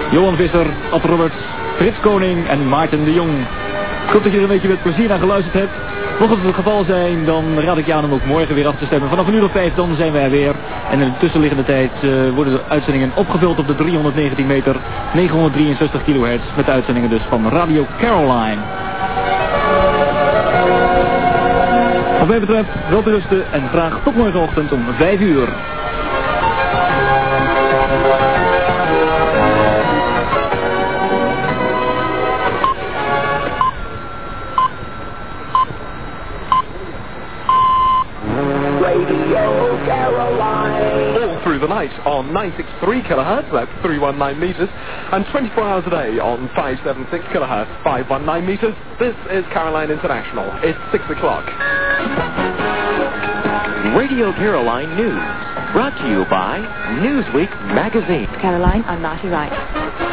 Johan Visser, Ad Roberts, Frits Koning en Maarten de Jong. Ik hoop dat je er een beetje met plezier naar geluisterd hebt. Mocht het geval zijn, dan raad ik je aan om ook morgen weer af te stemmen. Vanaf 5:00 dan zijn wij er weer. En in de tussenliggende tijd worden de uitzendingen opgevuld op de 319 meter, 963 kilohertz. Met de uitzendingen dus van Radio Caroline. Wat mij betreft, wel te rusten en graag tot morgenochtend om 5:00. Through the night on 963 kilohertz, that's 319 meters, and 24 hours a day on 576 kilohertz, 519 meters. This is Caroline International. It's 6 o'clock. Radio Caroline News, brought to you by Newsweek magazine. Caroline, I'm Marty Wright.